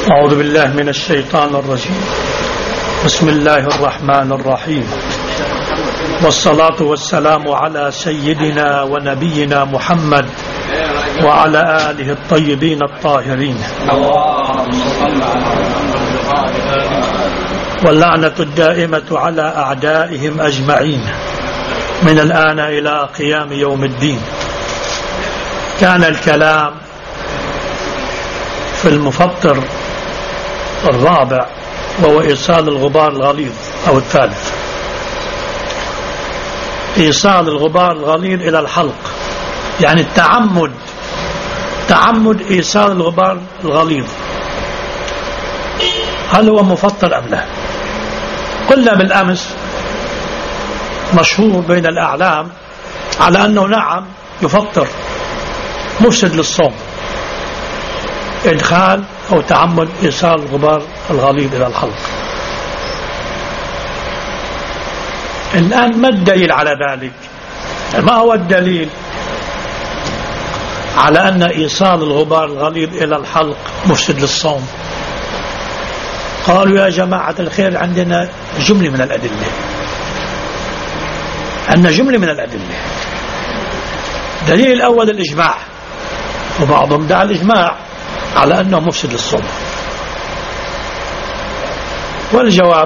أعوذ بالله من الشيطان الرجيم. بسم الله الرحمن الرحيم، والصلاة والسلام على سيدنا ونبينا محمد وعلى آله الطيبين الطاهرين، واللعنة الدائمة على أعدائهم أجمعين من الآن إلى قيام يوم الدين. كان الكلام في المفطر الرابع، وهو إيصال الغبار الغليظ، أو الثالث، إيصال الغبار الغليظ إلى الحلق، يعني تعمد إيصال الغبار الغليظ. هل هو مفطر أم لا؟ قلنا بالأمس مشهور بين الأعلام على أنه نعم يفطر، مفسد للصوم، إدخال أو تعمد إيصال الغبار الغليظ إلى الحلق. الآن ما الدليل على ذلك؟ ما هو الدليل على أن إيصال الغبار الغليظ إلى الحلق مفسد للصوم؟ قالوا يا جماعة الخير عندنا جملة من الأدلة، دليل الأول الإجماع، وبعضهم دعا الإجماع على أنه مفسد للصوم. والجواب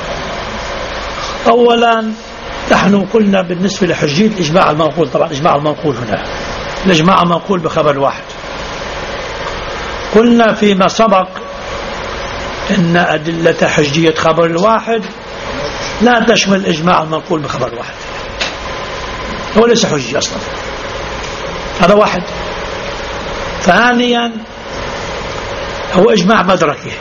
أولا، نحن قلنا بالنسبة لحجية الإجماع المنقول، طبعا الإجماع المنقول هنا الإجماع المنقول بخبر واحد، قلنا فيما سبق إن أدلة حجية خبر الواحد لا تشمل الإجماع المنقول بخبر واحد، هو ليس حجي أصلا، هذا واحد. ثانيا، هو إجماع مدركي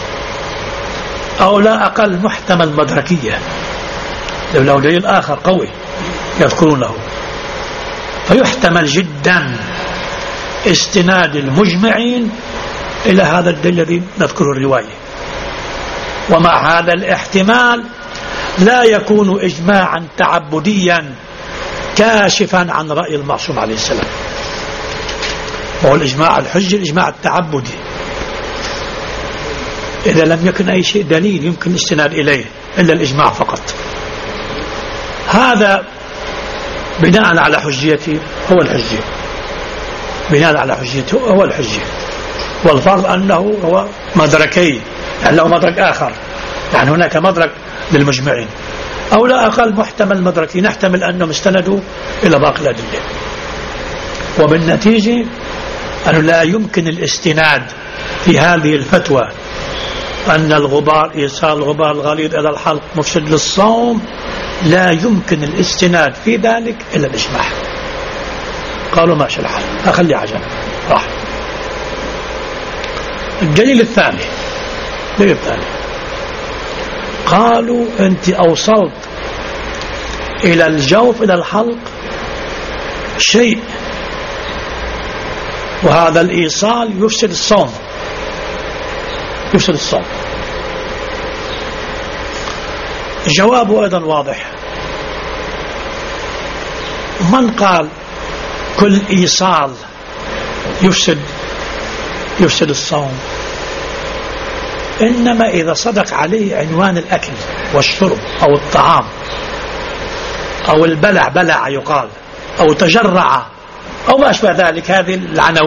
أو لا أقل محتمل مدركية، لو دليل آخر قوي يذكرونه، فيحتمل جدا استناد المجمعين إلى هذا الدليل الذي نذكره الرواية. ومع هذا الاحتمال لا يكون إجماعا تعبديا كاشفا عن رأي المعصوم عليه السلام، وهو الإجماع الحجي، الإجماع التعبدي، إذا لم يكن أي شيء دليل يمكن الاستناد إليه إلا الإجماع فقط. هذا بناء على حجيته هو الحجة، بناء على حجيته هو الحجة. والفرض أنه هو مدركي، يعني له مدرك آخر، يعني هناك مدرك للمجمعين أو لا أقل محتمل مدركي، نحتمل أنهم استندوا إلى باقي الأدلة. وبالنتيجة أنه لا يمكن الاستناد في هذه الفتوى أن إيصال الغبار الغليظ إلى الحلق مفسد للصوم، لا يمكن الاستناد في ذلك إلا الإجماع. قالوا ماشي الحال، أخلي عجل راح. الدليل الثاني قالوا أنت أوصلت إلى الجوف إلى الحلق شيء، وهذا الإيصال يفسد الصوم. جوابه أيضا واضح. من قال كل إيصال يفسد الصوم؟ إنما إذا صدق عليه عنوان الأكل والشرب أو الطعام أو بلع يقال، أو تجرع أو ما أشبه ذلك، هذه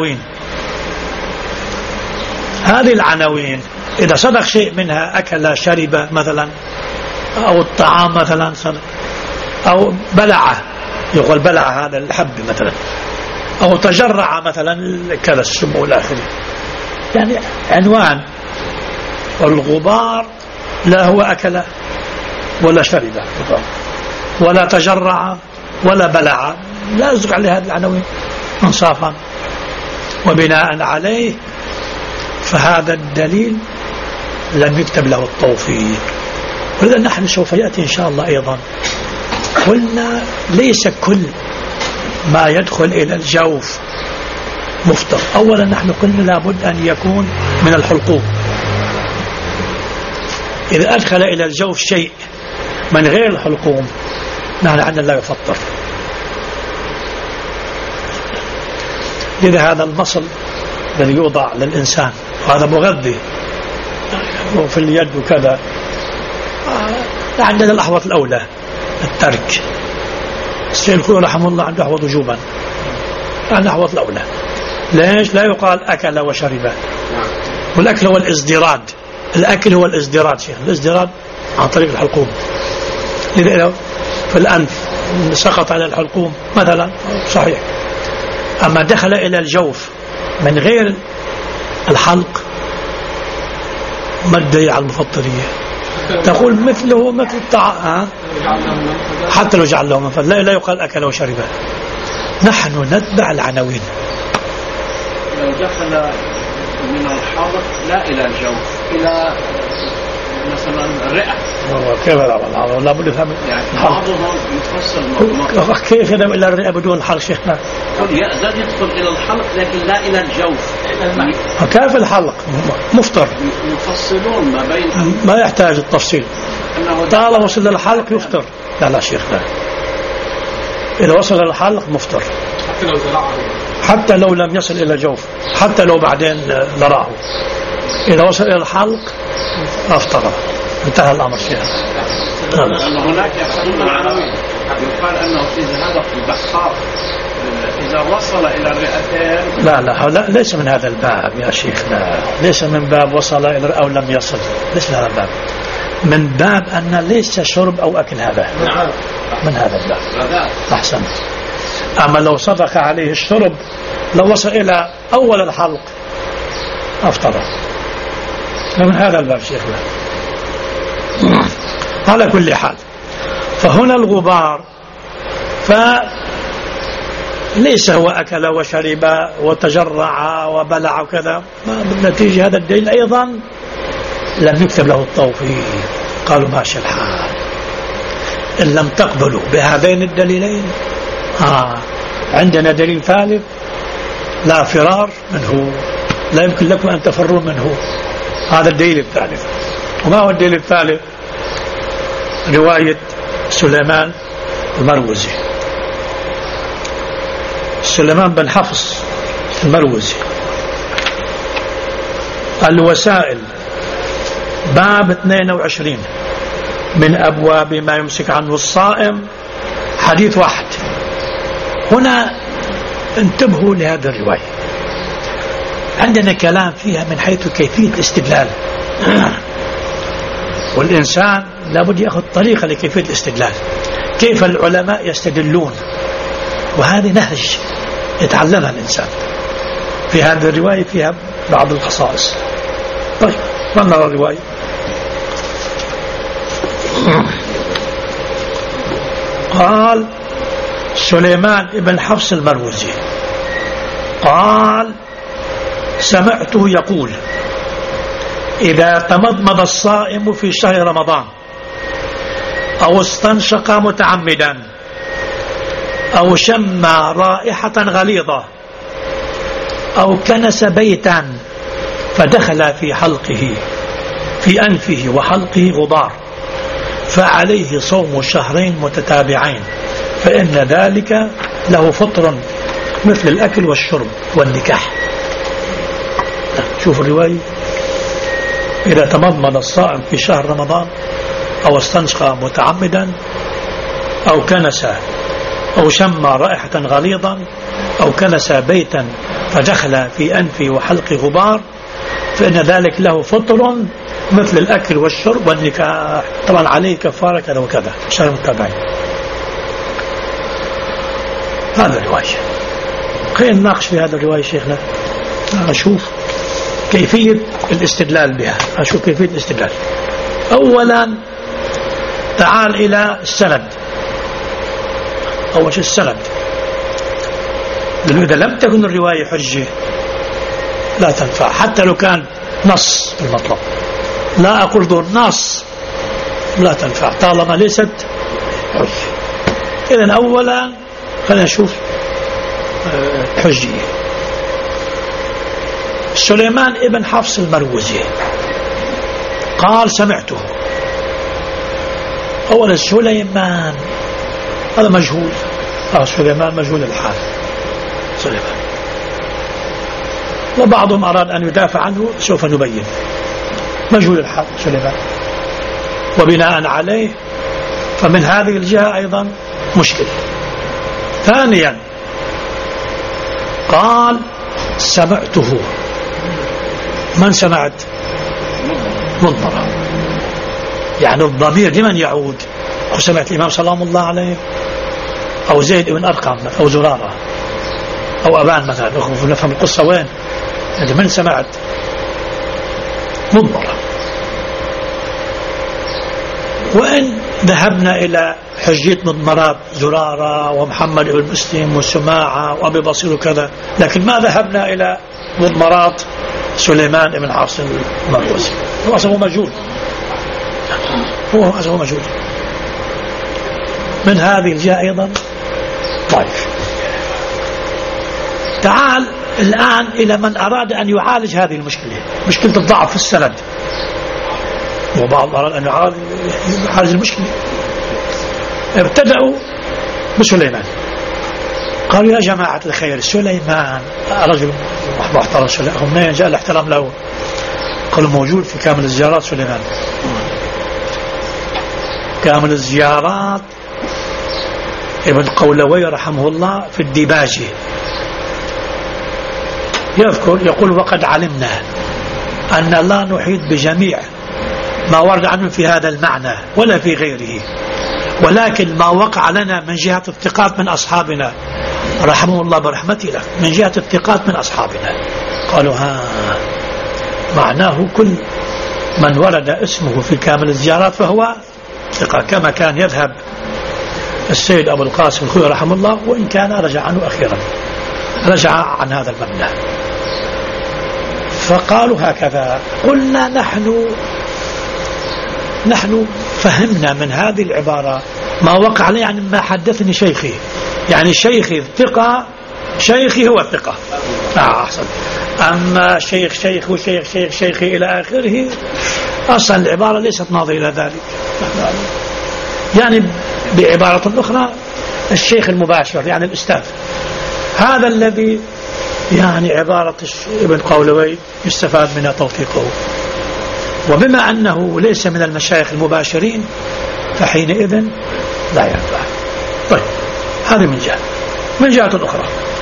العناوين إذا صدق شيء منها، أكل شرب مثلا، أو الطعام مثلا صدق، أو بلع يقول بلع هذا الحب مثلا، أو تجرع مثلا كذا السم والآخر، يعني عنوان. والغبار لا هو أكل ولا شرب ولا تجرع ولا بلع، لا يصدق عليه هذه العناوين انصافا. وبناء عليه فهذا الدليل لم يكتب له التوفيق. ولذا نحن سوف يأتي إن شاء الله أيضا، قلنا ليس كل ما يدخل إلى الجوف مفطر. أولا نحن قلنا لابد أن يكون من الحلقوم، إذا أدخل إلى الجوف شيء من غير الحلقوم نحن عندنا لا يفطر. لذا هذا المصل الذي يوضع للإنسان وهذا مغذي وفي اليد وكذا، عندنا الأحوط الأولى الترك. الشيخ الخوي رحمه الله عنده أحوط وجوبا، الأحوط الأولى. ليش؟ لا يقال أكل وشرب، والأكل هو الازدراد. الأكل هو الازدراد شيخ، الازدراد عن طريق الحلقوم، في الأنف سقط على الحلقوم مثلا صحيح. أما دخل إلى الجوف من غير الحلق ما الدليل على المفطرية؟ تقول مثله مثل الطعام، حتى لو جعل له منفذ لا يقال أكل وشرب. نحن نتبع العناوين. لو دخل من الحلق لا إلى الجوف، إلى مثلا الرئة، كيف لا بد يفهم يعني بعضهم يفصل كيف يذهب إلى الرئة بدون حلق شيخنا؟ يقدر يدخل إلى الحلق لكن لا إلى الجوف. كيف الحلق مفطر؟ يفصلون ما بين، ما يحتاج التفصيل، طالما وصل للحلق يفطر. لا شيخنا، إذا وصل للحلق مفطر حتى لو لم يصل إلى الجوف، حتى لو بعدين نراه، إذا وصل إلى الحلق أفطر، انتهى الأمر شيخنا. هناك يقولون عناوين يقال أنه إذا هذا في البحار إذا وصل إلى الرئتين. لا ليس من هذا الباب يا شيخنا، ليس من باب وصل إلى الرئة أو لم يصل، ليس من هذا الباب، من باب أن ليس شرب أو أكل هذا، من هذا الباب. أحسن. أما لو صدق عليه الشرب لو وصل إلى أول الحلق أفطر، من هذا الباب شيخنا. على كل حال، فهنا الغبار فليس هو أكل وشرب وتجرع وبلع وكذا، بالنتيجة هذا الدليل أيضا لم يكتب له التوفيق. قالوا ماشي الحال، إن لم تقبلوا بهذين الدليلين عندنا دليل ثالث لا فرار منه، لا يمكن لكم أن تفروا منه. هذا الدليل الثالث. وما هو الدليل الثالث؟ رواية سليمان المروزي، سليمان بن حفص المروزي، الوسائل باب 22 من أبواب ما يمسك عنه الصائم، حديث واحد. هنا انتبهوا لهذه الرواية، عندنا كلام فيها من حيث كيفية الاستدلال، والإنسان لابد يأخذ طريقة لكيفية الاستدلال، كيف العلماء يستدلون، وهذه نهج يتعلمها الإنسان. في هذه الرواية فيها بعض الخصائص. طيب نرى الرواية. قال سليمان بن حفص المروزي قال سمعته يقول إذا تمضمض الصائم في شهر رمضان أو استنشق متعمدا أو شم رائحة غليظة أو كنس بيتا فدخل في حلقه في أنفه وحلقه غبار فعليه صوم شهرين متتابعين، فإن ذلك له فطر مثل الأكل والشرب والنكاح. شوف الرواية، إذا تمضمض الصائم في شهر رمضان أو استنشق متعمدا أو كنس أو شم رائحة غليظا أو كنس بيتا فدخل في أنفه وحلق غبار فإن ذلك له فطر مثل الأكل والشرب والنكاح. طبعا عليه كفارة كذا وكذا، شهر متابعين. هذا الرواية. خلينا نناقش في هذا الرواية شيخنا، نشوف كيفية الاستدلال بها، أشوف كيفية الاستدلال. أولا تعال إلى السند. أول شيء السند، لأنه إذا لم تكن الرواية حجة لا تنفع، حتى لو كان نص في المطلب، لا أقول دون نص لا تنفع طالما ليست حجة. إذن أولا خلينا نشوف حجية. سليمان ابن حفص المروزي قال سمعته. أولا سليمان هذا مجهول، سليمان مجهول الحال سليمان، وبعضهم أراد أن يدافع عنه، سوف نبين. مجهول الحال سليمان، وبناء عليه فمن هذه الجهة أيضا مشكل. ثانيا قال سمعته، من سمعت؟ مضمرة، يعني الضمير لمن يعود؟ سمعت الإمام سلام الله عليه أو زيد بن أرقم أو زرارة أو أبان مثلا، نفهم القصة وين؟ يعني من سمعت؟ مضمرة. وإن ذهبنا إلى حجية مضمرات زرارة ومحمد بن مسلم وسماعة وأبي بصير وكذا، لكن ما ذهبنا إلى مضمرات سليمان بن عاصم المروزي، هو أصله مجهول، هو أصله مجهول. من هذه الجهة أيضا ضعيف. تعال الآن إلى من أراد أن يعالج هذه المشكلة، مشكلة الضعف في السند، وبعض أراد أن يعالج المشكلة. ابتدأوا بسليمان، قالوا يا جماعة الخير سليمان رجل محترم، هم منين جاء الاحترام له؟ قالوا موجود في كامل الزيارات سليمان. كامل الزيارات ابن قولوي رحمه الله في الديباجي يذكر يقول وقد علمنا أن لا نحيط بجميع ما ورد عنه في هذا المعنى ولا في غيره، ولكن ما وقع لنا من جهة الثقات من أصحابنا رحمه الله برحمته له، من جهة الثقات من أصحابنا. قالوا معناه كل من ورد اسمه في كامل الزيارات فهو ثقة، كما كان يذهب السيد أبو القاسم الخوي رحمه الله، وإن كان رجع عنه أخيرا، رجع عن هذا المبنى. فقالوا هكذا. قلنا نحن فهمنا من هذه العبارة ما وقع لي، يعني ما حدثني شيخي، يعني شيخي الثقة، شيخي هو الثقة. أحسن. أما شيخ وشيخ شيخي إلى آخره، أصلا العبارة ليست ناظرة إلى ذلك. يعني بعبارة أخرى الشيخ المباشر يعني الأستاذ، هذا الذي يعني عبارة ابن قولوي يستفاد منها توثيقه. وبما أنه ليس من المشايخ المباشرين فحينئذ لا ينفع. طيب هذه من جهة أخرى.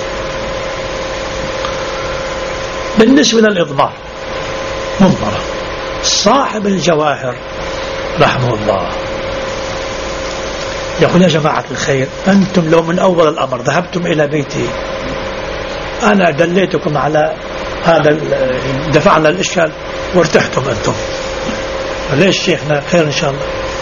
بالنسبة للإضمار مضمرة، صاحب الجواهر رحمه الله يقول يا جماعة الخير، أنتم لو من أول الأمر ذهبتم إلى بيتي أنا دليتكم على هذا، دفعنا الإشكال وارتحتم أنتم، ليش شيخنا خير إن شاء الله؟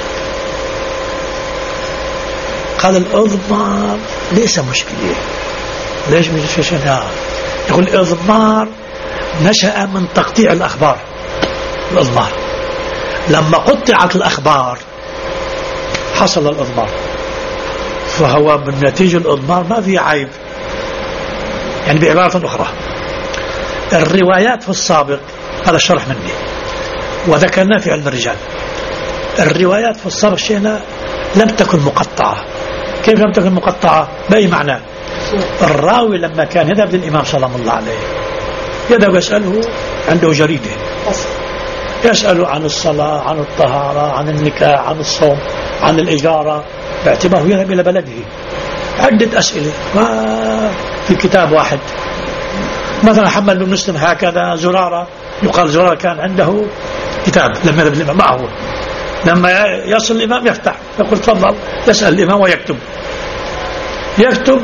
قال الإضمار ليس مشكلة. ليش مش شيخنا؟ يقول الإضمار نشأ من تقطيع الأخبار. الإضمار لما قطعت الأخبار حصل الإضمار، فهو بالنتيجة الإضمار ما في عيب. يعني بعبارة أخرى الروايات في السابق، هذا الشرح مني وذكرنا في علم الرجال، الروايات في السابق شيئا لم تكن مقطعة. كيف لم تكن مقطعة؟ بأي معنى؟ الراوي لما كان يذهب للإمام سلام الله عليه يذهب يسأله، عنده جريدة يسأله عن الصلاة، عن الطهارة، عن النكاح، عن الصوم، عن الإجارة، باعتباره يذهب إلى بلده. عدة أسئلة في كتاب واحد. مثلا محمد بن مسلم هكذا، زرارة يقال زرارة كان عنده كتاب لما يذهب الإمام معه، لما يصل الإمام يفتح يقول تفضل، يسأل الإمام ويكتب. يكتب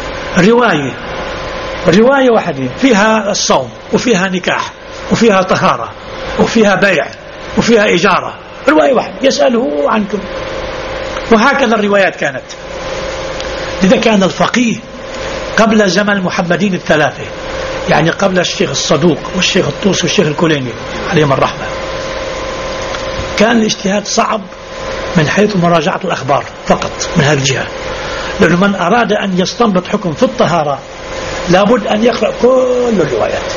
رواية واحدة فيها الصوم وفيها نكاح وفيها طهارة وفيها بيع وفيها إجارة، رواية واحدة يسأله عنكم. وهكذا الروايات كانت. لذا كان الفقيه قبل زمن المحمدين الثلاثة، يعني قبل الشيخ الصدوق والشيخ الطوسي والشيخ الكليني عليهم الرحمة، كان الاجتهاد صعب من حيث مراجعة الأخبار فقط من هذه الجهة، لأنه من أراد أن يستنبط حكم في الطهارة لابد أن يقرأ كل الروايات،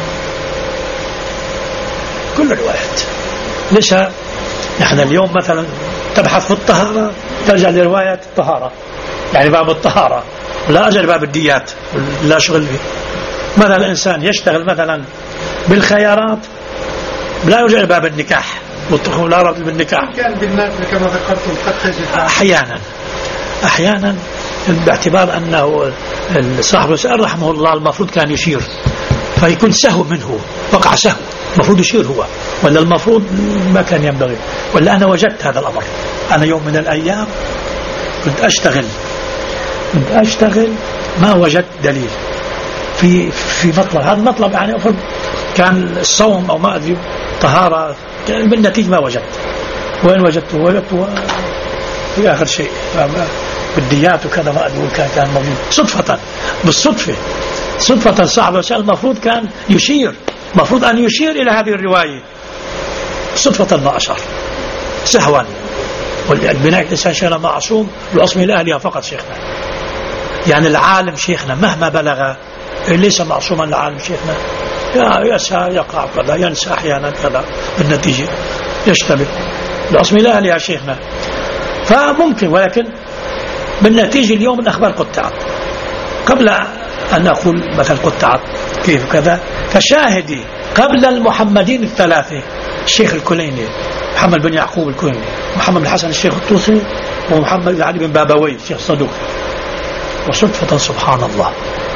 كل الروايات. ليش نحن اليوم مثلا تبحث في الطهارة ترجع لرواية الطهارة، يعني باب الطهارة، لا أجل باب الديات لا شغل به. مثلا الإنسان يشتغل مثلا بالخيارات لا يوجد باب النكاح والدخول لا ربط بالنكاح. كان بالنافلة كما ذكرتم قد تجد أحيانا باعتبار أنه صاحب السؤال رحمه الله المفروض كان يشير، فيكون سهو منه، وقع سهو، المفروض يشير هو، ولا المفروض ما كان ينبغي. ولا أنا وجدت هذا الأمر، أنا يوم من الأيام كنت أشتغل ما وجدت دليل في مطلب، هذا المطلب يعني أفرض كان الصوم أو ما أدري طهارة، بالنتيجة ما وجدت. وين وجدته في آخر شيء بالديات وكذا ما أدري كان موجود صدفة صاحب السؤال المفروض كان يشير، المفروض أن يشير إلى هذه الرواية، صدفة ما أشار سهوا. والبناء الإنسان شيئا معصوم الأصل لأهلها فقط شيخنا. يعني العالم شيخنا مهما بلغ ليس معصوما، العالم شيخنا يسهى يقع كذا، ينسى أحيانا كذا، بالنتيجة يشتبه، الأصل لأهلها شيخنا. فممكن، ولكن بالنتيجة اليوم الأخبار قطعت. قبل أن أقول مثلا قطعت كيف كذا، كشاهدي قبل المحمدين الثلاثة، الشيخ الكليني محمد بن يعقوب الكليني، محمد بن حسن الشيخ الطوسي، ومحمد بن علي بن بابوي الشيخ صدوق. وصدفة سبحان الله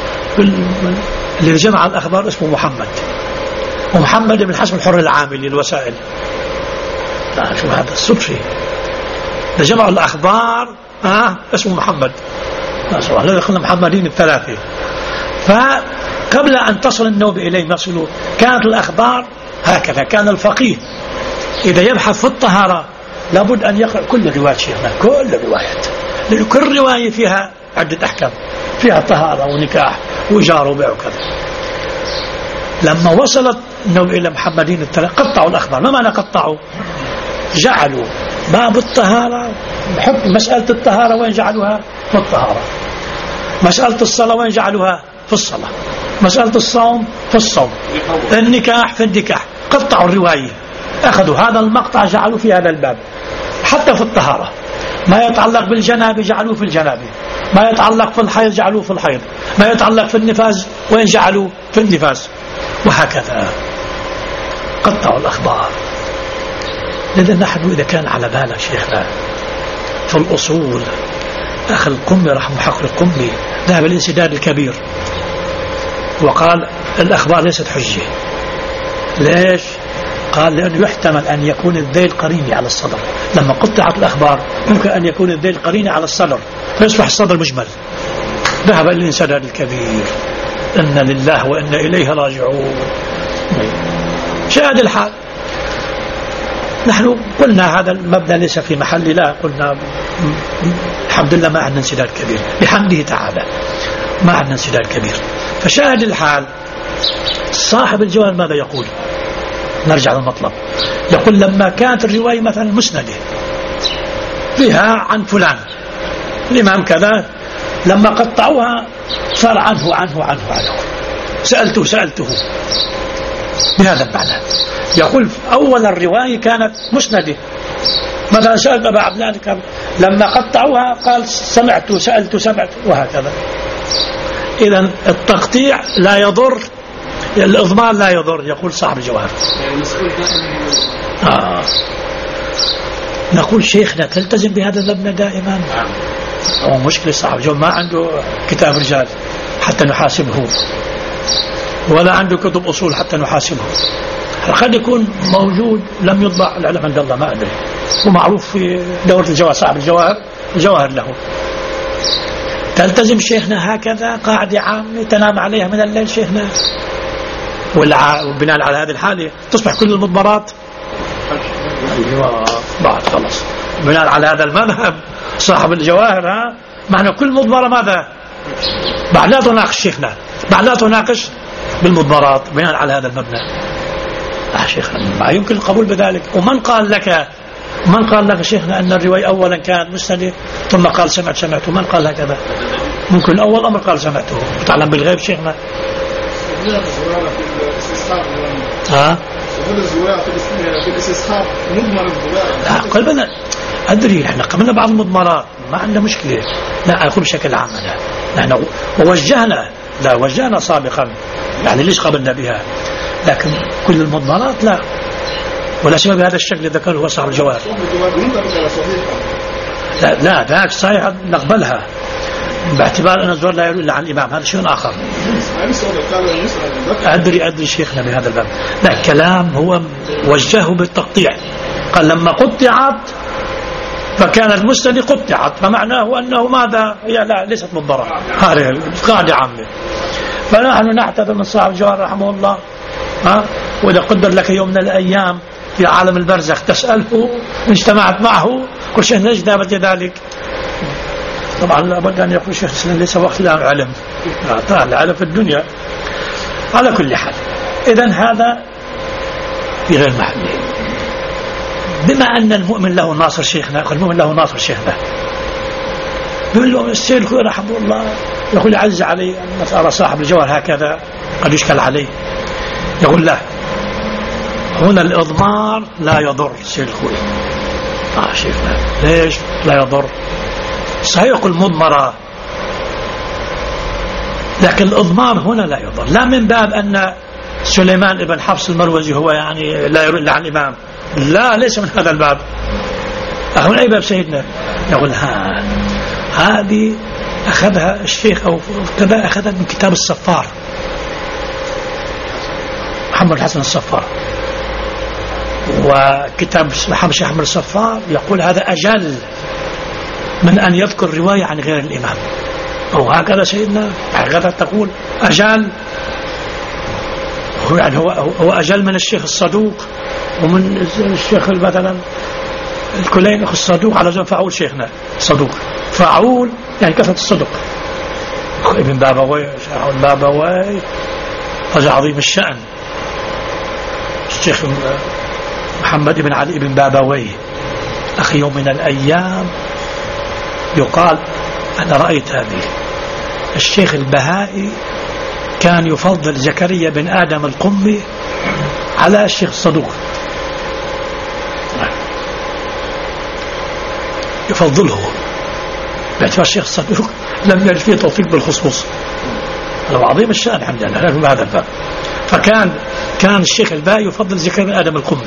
اللي جمع الأخبار اسمه محمد، ومحمد بن حسن الحر العامل للوسائل. شو هذا الصدفة، جمع الأخبار اسمه محمد، لا يخلنا محمدين الثلاثة. فقبل أن تصل النوبة إليه نصله كانت الأخبار هكذا. كان الفقيه إذا يبحث في الطهارة لابد أن يقرأ كل الروايات شيخنا، كل الروايات، لأن كل رواية فيها عدة أحكام، فيها طهارة ونكاح وإجارة وبيع وكذا. لما وصلت النوبة إلى محمدين الثلاثة قطعوا الأخبار. ما معنى قطعوا؟ جعلوا باب الطهارة، مسألة الطهارة وين جعلوها؟ في الطهارة. مسألة الصلاة وين جعلوها؟ في الصلاة. مسألة الصوم في الصوم. النكاح في النكاح. قطعوا الرواية، أخذوا هذا المقطع جعلوا في هذا الباب. حتى في الطهارة ما يتعلق بالجنابة جعلوه في الجنابة، ما يتعلق في الحيض جعلوه في الحيض، ما يتعلق في النفاس وين جعلوه في النفاس، وهكذا قطعوا الأخبار. لذا نحن إذا كان على بالك شيخنا في الأصول، أخي القمي رحمه حق القمي ذهب الانسداد الكبير وقال الأخبار ليست حجة. ليش؟ قال لأنه يحتمل أن يكون الذيل قريني على الصدر. لما قطعت الأخبار ممكن أن يكون الذيل قريني على الصدر فيصبح الصدر مجمل. ذهب الانسداد الكبير. إن لله وإنا إليه راجعون. شاهد الحال. نحن قلنا هذا المبنى ليس في محل، لا قلنا الحمد لله ما عندنا انسداد كبير بحمده تعالى، ما عندنا انسداد كبير. فشاهد الحال صاحب الجواب ماذا يقول؟ نرجع للمطلب. يقول لما كانت الرواية مثلا مسندة فيها عن فلان الإمام كذا، لما قطعوها صار عنه سألته بهذا المعنى. يقول أول الرواية كانت مسندة، مثلا سألت أبا عبد الله، لما قطعوها قال سمعت وهكذا. إذن التقطيع لا يضر، الإضمار لا يضر، يقول صاحب الجواب. نقول شيخنا تلتزم بهذا المبنى دائما. هو مشكلة صاحب الجواب ما عنده كتاب رجال حتى نحاسبه، ولا عنده كتب أصول حتى نحاسبه. قد يكون موجود لم يطبع، العلم عند الله ما أدري، ومعروف في دورة الجواهر صاحب الجواهر له. تلتزم شيخنا هكذا قاعدة تنام عليها من الليل شيخنا، وبناء على هذه الحالة تصبح كل المضمرات بعد خلص. بناء على هذا المذهب صاحب الجواهر معنى كل مضمرة ماذا؟ بعد لا تناقش شيخنا، بعد لا تناقش بالمضمرات بناء على هذا المبنى. شيخنا ما يمكن القبول بذلك. ومن قال لك شيخنا أن الرواية أولا كانت مسندة ثم قال سمعت، ومن قال هكذا؟ ممكن أول أمر قال سمعته. تعلم بالغيب شيخنا. لا قلبنا أدري احنا قبلنا بعض المضمرات ما عندنا مشكلة، لا أقول بشكل عام. نحن وجهنا سابقا، يعني ليش قبلنا بها، لكن كل المضمرات لا. ولا سيما بهذا الشكل ذكره هو صاحب الجواهر. لا ذاك صحيح نقبلها باعتبار أن الزور لا يروي إلا عن الإمام، هذا شيء آخر. أدري شيخنا بهذا الباب. لا كلام هو وجهه بالتقطيع، قال لما قطعت فكان المسند قطعت، فمعناه أنه ماذا؟ لا ليست مضبرة، هذه قاعدة عامة. فنحن نعتذر من صاحب الجواهر رحمه الله، وإذا قدر لك يوم من الأيام في عالم البرزخ تسأله إن اجتمعت معه كل شيء نجد ذلك. طبعا لابد أن يقول شيخ الإسلام ليس وقت لا علم، العلم في الدنيا. على كل حال إذن هذا في غير محله. بما أن المؤمن له ناصر شيخنا، المؤمن له ناصر شيخنا، يقول له السيد الخوي رحمه الله يقول عز علي أن أرى صاحب الجوهر هكذا قد يشكل عليه. يقول لا، هنا الإضمار لا يضر سيد الخوي. شيخنا ليش لا يضر؟ صحيح المضمرة، لكن الإضمار هنا لا يضر، لا من باب أن سليمان بن حفص المروزي هو يعني لا يروي إلا عن الإمام، لا ليس من هذا الباب. هنا أي باب سيدنا؟ يقول هذه أخذها الشيخ أو كذا، أخذها من كتاب الصفار، محمد الحسن الصفار، وكتاب محمد الشيخ أحمد الصفار يقول هذا أجل من أن يذكر رواية عن غير الإمام، أو هكذا سيدنا هكذا تقول أجل. يعني هو أجل من الشيخ الصدوق ومن الشيخ مثلا الكلين أخو الصدوق على زمن فعول شيخنا صدوق، فعول يعني كثرة الصدق. ابن بابوي شيخ بابوي رجل عظيم الشأن، الشيخ محمد بن علي بن بابوي أخي يوم من الأيام يقال أنا رأيت هذه. الشيخ البهائي كان يفضل زكريا بن آدم القمي على الشيخ الصدوق، يفضله باعتبار الشيخ الصدوق لم يرد فيه توفيق بالخصوص، هذا عظيم الشأن الحمد لله في هذا الباب. فكان الشيخ البهائي يفضل زكريا بن آدم القمي.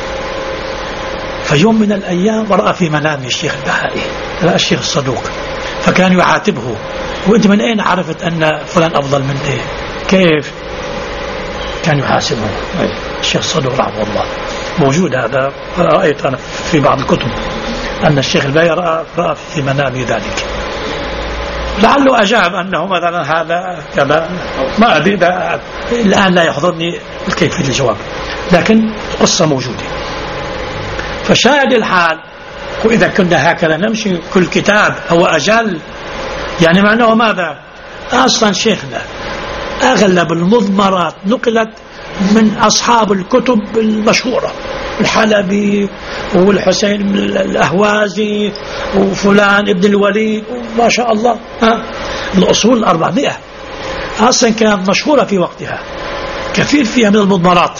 فيوم من الأيام ورأى في منامه الشيخ البهائي لا الشيخ الصدوق، فكان يعاتبه وانت من أين عرفت أن فلان أفضل من إيه؟ كيف؟ كان يحاسبه الشيخ الصدوق رحمه الله. موجود هذا، رأيت أنا في بعض الكتب أن الشيخ البهائي رأى في منامه ذلك. لعله أجاب أنه مثلا هذا كذا، ما أدري الآن لا يحضرني كيفية الجواب، لكن القصة موجودة. فشاهد الحال، وإذا كنا هكذا نمشي كل كتاب هو أجل، يعني معناه ماذا؟ أصلا شيخنا أغلب المضمرات نقلت من أصحاب الكتب المشهورة، الحلبي والحسين الأهوازي وفلان ابن الوليد ما شاء الله، الأصول 400 أصلا كانت مشهورة في وقتها، كثير فيها من المضمرات.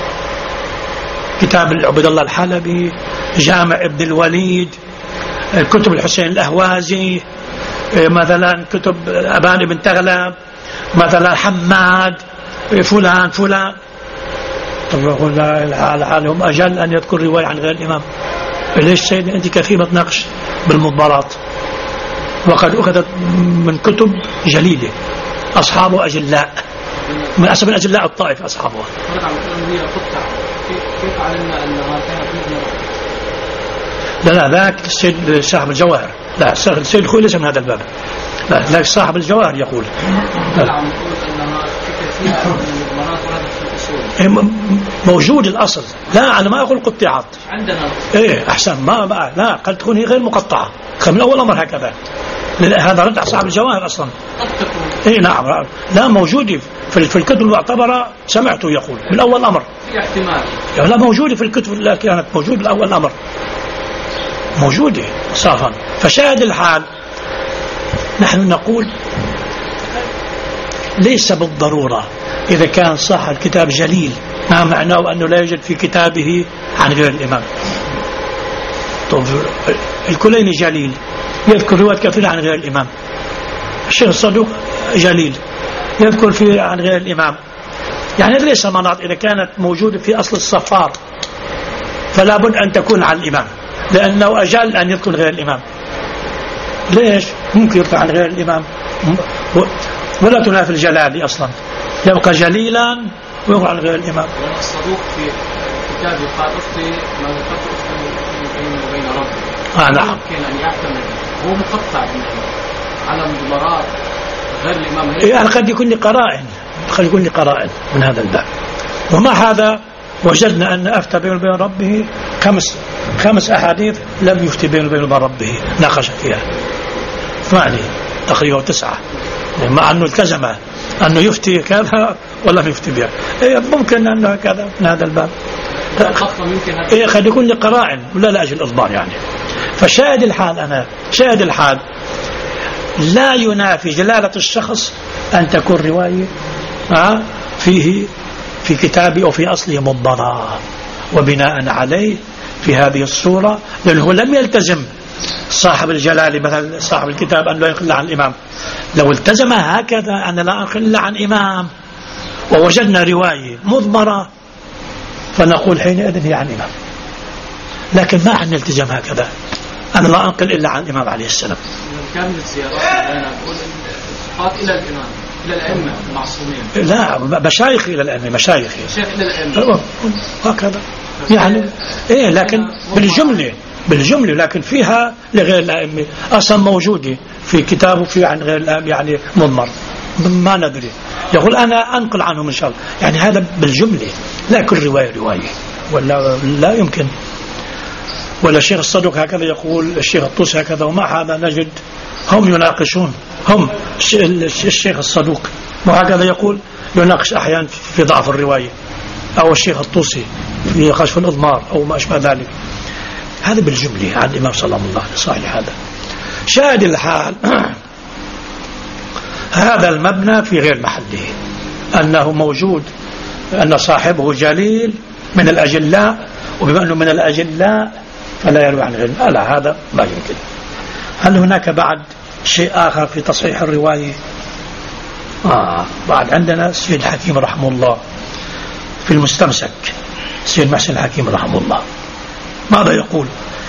كتاب عبد الله الحلبي، جامع ابن الوليد، كتب الحسين الأهوازي، مثلا كتب أبان بن تغلب، مثلا حماد فلان. طب يقول لهم أجل أن يذكر رواية عن غير الإمام. ليش سيدي أنت كثير ما تناقش بالمضمرات، وقد أخذت من كتب جليلة أصحابه أجلاء، من أسب الأجلاء الطائف أصحابه. كيف علمنا أنها كانت لا ذاك السيد صاحب الجواهر، لا السيد الخوي ليس من هذا الباب، لا صاحب الجواهر يقول موجود الأصل. لا أنا ما أقول قطعت عندنا، إيه أحسن ما لا قد تكون هي غير مقطعة من أول أمر هكذا. هذا رد على صاحب الجواهر أصلا. إيه نعم، لا موجود في الكتب المعتبرة، سمعته يقول من أول أمر في احتمال، لا موجودة في الكتب اللي كانت موجود من أول أمر، موجودة صافا. فشاهد الحال نحن نقول ليس بالضرورة إذا كان صاحب الكتاب جليل ما معناه أنه لا يوجد في كتابه عن غير الإمام. طب الكليني جليل يذكر روايات كثيرة عن غير الإمام، الشيخ الصدوق جليل يذكر فيه عن غير الإمام، يعني ليس مناط إذا كانت موجودة في أصل الصفار فلا بد أن تكون على الإمام، لأنه أجل أن يذكر غير الإمام. ليش؟ ممكن يرفع عن غير الإمام ولا تنافي الجلال أصلا، يبقى جليلا ويرفع عن غير الإمام. الصدوق في كتابه قال أختي ما ذكرت أختي بين ربي. نعم. ممكن أن يعتمد هو مقطع على مباراة غير الإمام. يعني قد يكون لي قرائن من هذا الباب. ومع هذا وجدنا أن أفتى بين وبين ربه خمس أحاديث لم يفتي بين وبين ربه، ناقش فيها 8 تقريبا 9، مع أنه التزم أنه يفتي كذا ولم يفتي بها. ممكن أنه كذا من هذا الباب. قد يكون لي قرائن ولا لأجل إضمار يعني. فشاهد الحال لا ينافي جلالة الشخص أن تكون رواية فيه في كتابه أو في أصله مضبرة، وبناء عليه في هذه الصورة لأنه لم يلتزم صاحب الجلال مثلا صاحب الكتاب أن لا يقل عن الإمام. لو التزم هكذا أن لا أقل عن إمام ووجدنا رواية مضبرة فنقول حينئذ هي عن إمام، لكن ما عن التزام هكذا أنا لا أنقل إلا عن الإمام عليه السلام. كامل الزيارات أنا أقول الصفات إلى الإمام إلى الأئمة المعصومين، لا مشايخ إلى الأئمة مشايخ إلى الأئمة هكذا يعني لكن بالجملة لكن فيها لغير الأئمة أصلا موجودة في كتابه في عن غير الأئمة يعني مضمر ما ندري، يقول أنا أنقل عنهم إن شاء الله، يعني هذا بالجملة لا كل رواية ولا لا يمكن. ولا الشيخ الصدوق هكذا يقول، الشيخ الطوسي هكذا، ومع هذا نجد هم يناقشون، هم الشيخ الصدوق وهكذا يقول يناقش أحيانا في ضعف الرواية، أو الشيخ الطوسي في كشف الإضمار أو ما أشبه ذلك. هذا بالجملة عن الإمام صلى الله عليه وسلم صحيح. هذا شاهد الحال هذا المبنى في غير محله، أنه موجود أن صاحبه جليل من الأجلاء، وبما أنه من الأجلاء فلا يروي عن غيره، لا هذا ما يمكن. هل هناك بعد شيء آخر في تصحيح الرواية؟ بعد عندنا السيد الحكيم رحمه الله في المستمسك، السيد محسن الحكيم رحمه الله ماذا يقول؟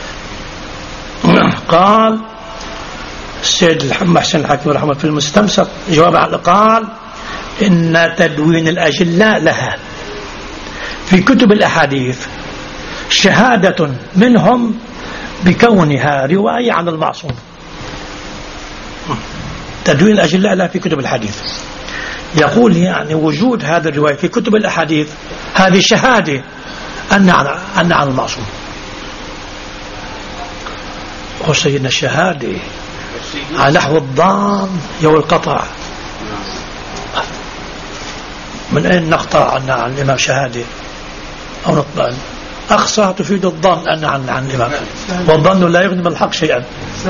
قال السيد محسن الحكيم رحمه الله في المستمسك جواب على قال إن تدوين الأجلاء لها في كتب الأحاديث شهادة منهم بكونها رواية عن المعصوم. تدوين الأجلاء لها في كتب الحديث، يقول يعني وجود هذه الرواية في كتب الأحاديث هذه شهادة أن عن المعصوم. وسيدنا الشهادة على نحو الضام يو القطع، من أين نقطع عن الإمام شهادة أو نطبع؟ أقصى تفيد الظن أن عن الإمام، والظن لا يغني من الحق شيئا.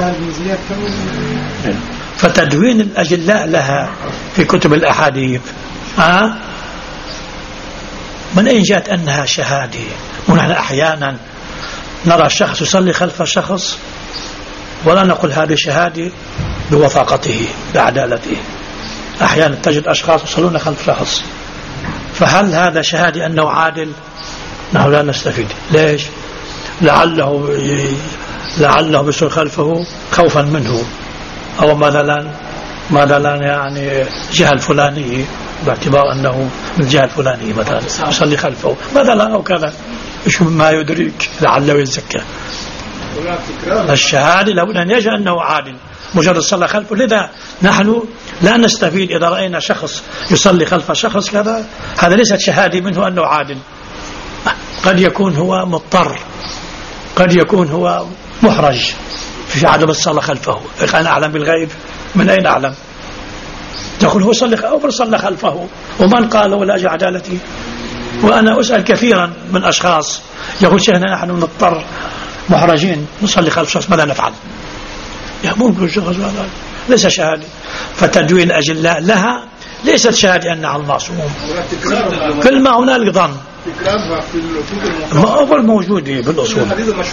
فتدوين الأجلاء لها في كتب الأحاديث من أين جاءت أنها شهادة؟ ونحن أحيانا نرى شخص يصلي خلف شخص ولا نقول هذه شهادة بوثاقته بعدالته. أحيانا تجد أشخاص يصلون خلف شخص، فهل هذا شهادة أنه عادل؟ نحن لا نستفيد. ليش؟ لعله يصلي خلفه خوفا منه، أو مثلا يعني جهة الفلانية باعتبار أنه من الجهة الفلانية مثلا يصلي خلفه مثلا أو كذا، إيش ما يدريك لعله يزكى. الشهادة لابد أن يجعل أنه عادل مجرد صلى خلفه. لذا نحن لا نستفيد إذا رأينا شخص يصلي خلف شخص كذا، هذا ليست شهادة منه أنه عادل. قد يكون هو مضطر، قد يكون هو محرج في عدم الصلاة خلفه. أنا أعلم بالغيب؟ من أين أعلم؟ تقول هو صلى خلفه، ومن قال ولا أجل عدالتي؟ وأنا أسأل كثيرا من أشخاص يقول شيخنا نحن نضطر محرجين نصلي خلف شخص، ماذا نفعل؟ ممكن الشخص ليس شهادة. فتدوين الأجلاء لها ليست شهادة أن على المعصوم، كل ما هنالك ظن ما أول موجود بالأصول،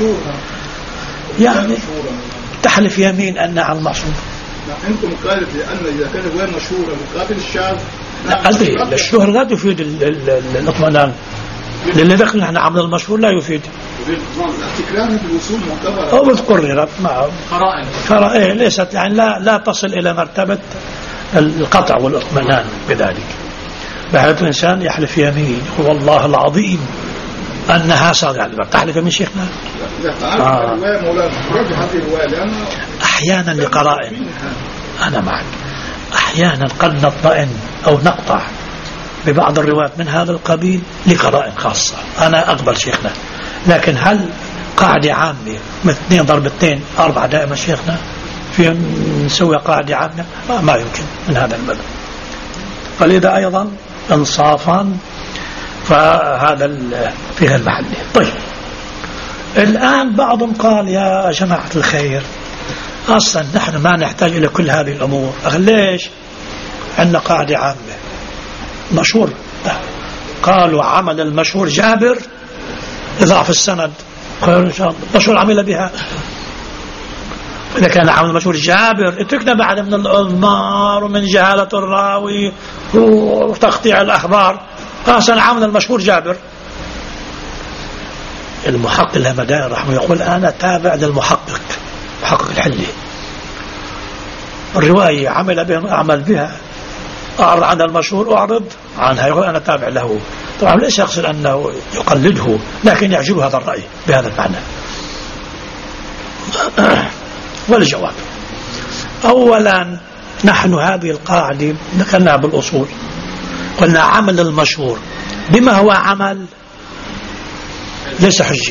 يعني تحلف يمين أن على المعصوم. أنتم مخالف لأن إذا كان غير مشهور مقابل الشاذ. الشهرة لا تفيد الاطمئنان، لأن دخل نحن عمل المشهور لا يفيد. تكرار بالوصول معتبر أو بتقرر معه قرائن ليست يعني لا تصل إلى مرتبة القطع والإطمئنان بذلك. بحيث الإنسان يحلف يمين هو الله العظيم أنها صادقة. تحلف يمين شيخنا أحيانا لقرائن. أنا معك أحيانا قد نطمئن أو نقطع ببعض الروايات من هذا القبيل لقرائن خاصة أنا أقبل شيخنا. لكن هل قاعدة عامة 2 ضرب 2 4 دائما شيخنا في نسوي قاعدة عامة ما يمكن من هذا الباب. فلذا أيضا انصافا فهذا فيها المحل. طيب الآن بعضهم قال يا جماعة الخير أصلا نحن ما نحتاج إلى كل هذه الأمور. ليش؟ عندنا قاعدة عامة مشهور قالوا عمل المشهور جابر إضافة السند قالوا إن شاء الله مشهور عمل بها. إذا كان عمل المشهور جابر اتركنا بعد من الأضمار ومن جهالة الراوي وتقطيع الأخبار. أصلا عمل المشهور جابر. المحقق الهمداني رحمه يقول أنا تابع للمحقق محقق الحلي. الرواية أعمل بها أعرض عن المشهور أعرض عنها. يقول أنا تابع له. طبعا ليس يقصد أنه يقلده لكن يعجبه هذا الرأي بهذا المعنى. والجواب أولا نحن هذه القاعدة ذكرناها بالأصول قلنا عمل المشهور بما هو عمل ليس حجة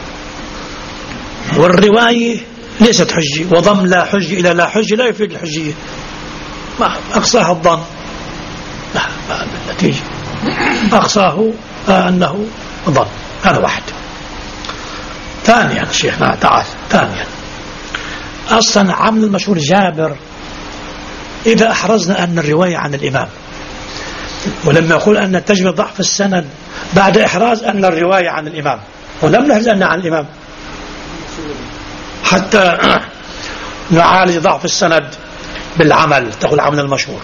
والرواية ليست حجة وضم لا حجة إلى لا حجة لا يفيد الحجية. ما أقصاها الضم ما النتيجة أقصاه أنه ضم. هذا واحد. ثانيا شيخنا تعال ثانيا أصلا عمل المشهور جابر إذا أحرزنا أن الرواية عن الإمام ولما يقول أن تجري ضعف السند بعد إحراز أن الرواية عن الإمام ولم نحرز أن عن الإمام حتى نعالج ضعف السند بالعمل. تقول عمل المشهور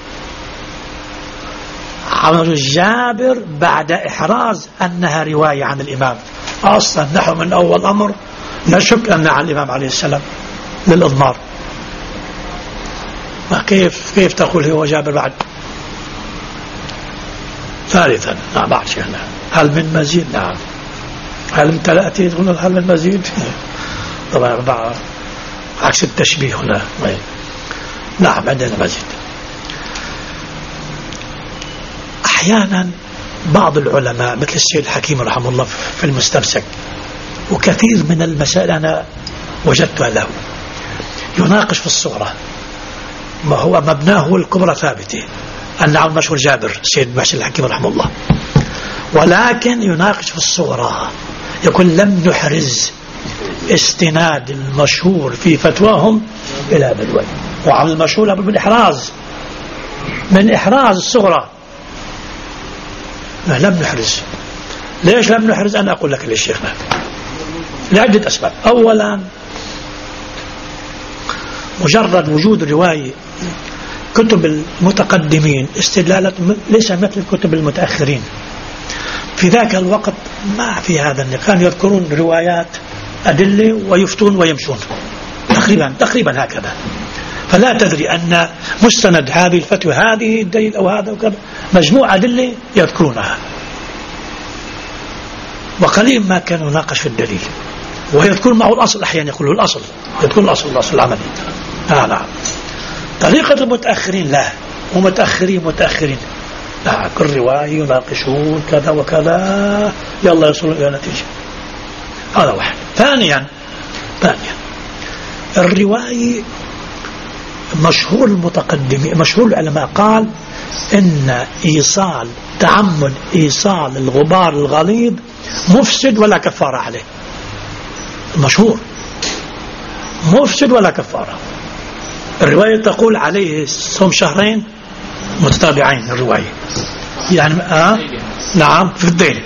عمل جابر بعد إحراز أنها رواية عن الإمام. أصلا نحن من أول أمر نشك أن عن الإمام عليه السلام للإضمار. ما كيف تقول هو جابر بعد. ثالثا بعد شيخنا هل من مزيد؟ نعم. هل من تلاتي تقول هل من مزيد؟ طبعا عكس التشبيه هنا. نعم عندنا مزيد. أحيانا بعض العلماء مثل السيد الحكيم رحمه الله في المستمسك وكثير من المسائل أنا وجدتها له يناقش في الصغرى ما هو مبناه الكبرى ثابته أن عمل مشهور جابر السيد محسن الحكيم رحمه الله ولكن يناقش في الصغرى يقول لم نحرز استناد المشهور في فتواهم إلى بلوي وعمل المشهور لابد من إحراز الصغرى. لم نحرز. ليش لم نحرز؟ أنا أقول لك ليش شيخنا لعدة أسباب. أولا مجرد وجود رواية كتب المتقدمين استدلالات ليس مثل كتب المتأخرين. في ذاك الوقت ما في هذا كانوا يذكرون روايات أدلة ويفتون ويمشون تقريبا هكذا. فلا تدري أن مستند هذه الفتوى هذه الدليل أو هذا وكذا مجموعة أدلة يذكرونها وقليل ما كانوا يناقش في الدليل ويذكر معه الأصل. أحيانا يقولوا الأصل يذكر الأصل العملي. نعم. طريقة المتأخرين لا ومتأخرين لا كل رواية يناقشون كذا وكذا يلا يصلون إلى نتيجة. هذا واحد. ثانيا الرواية مشهور المتقدمين مشهور العلماء قال إن تعمد إيصال الغبار الغليظ مفسد ولا كفارة عليه. مشهور مفسد ولا كفارة. الرواية تقول عليه صوم شهرين متتابعين الرواية يعني نعم في الدين.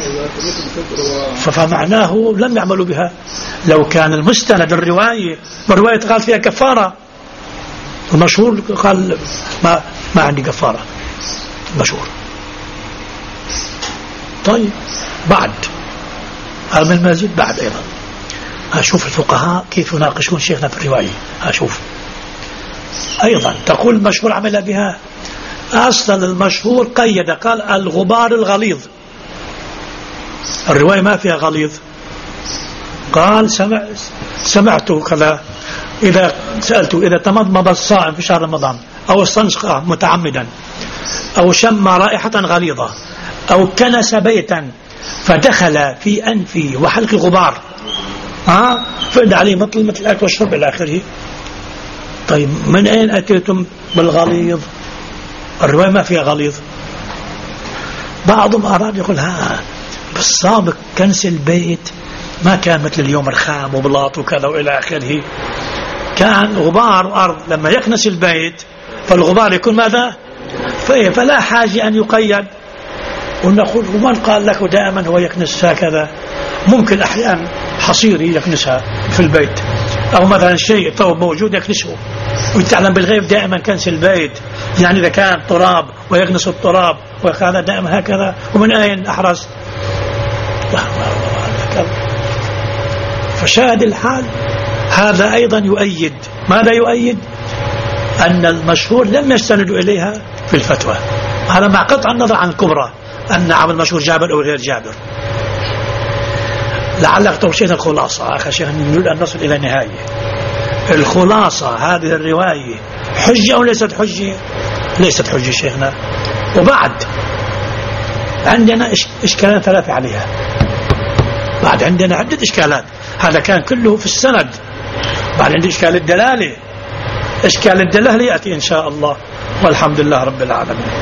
فمعناه لم يعملوا بها. لو كان المستند الرواية قال فيها كفارة المشهور قال ما عندي كفارة مشهور. طيب بعد هذا من المزيد بعد أيضا. أشوف الفقهاء كيف يناقشون شيخنا في الرواية. أشوف أيضا تقول المشهور عمل بها. أصلا المشهور قيد قال الغبار الغليظ، الرواية ما فيها غليظ. قال سمعته كذا إذا سألته إذا تمضمض الصائم في شهر رمضان أو استنشق متعمدا أو شم رائحة غليظة أو كنس بيتا فدخل في أنفي وحلق غبار فإن عليه مثل الأكل والشرب إلى آخره. طيب من أين أتيتم بالغليظ؟ الرواية ما فيها غليظ. بعضهم أراد يقول بالسابق كنس البيت ما كان مثل اليوم رخام وبلاط وكذا وإلى آخره، كان غبار وأرض. لما يكنس البيت فالغبار يكون ماذا؟ فلا حاجة أن يقيد. ونقول ومن قال لك دائما هو يكنس هكذا؟ ممكن أحيانا حصيري يكنسها في البيت، أو مثلا شيء ثوب موجود يكنسه، ويتعلم بالغيب دائما كنس البيت. يعني إذا كان تراب ويكنس التراب وكان دائما هكذا، ومن أين أحرز؟ فشاهد الحال هذا أيضا يؤيد ماذا يؤيد؟ أن المشهور لم يستندوا إليها في الفتوى. هذا مع قطع النظر عن الكبرى أن نعم المشهور جابر أو غير جابر. لعلك توصينا الخلاصة أخي شيخ، نريد أن نصل إلى نهاية. الخلاصة هذه الرواية حجة أو ليست حجة؟ ليست حجة شيخنا. وبعد عندنا إشكالات ثلاثة عليها. بعد عندنا عدة إشكالات، هذا كان كله في السند. بعد عندي إشكال الدلالة. إشكال الدلالة يأتي إن شاء الله، والحمد لله رب العالمين.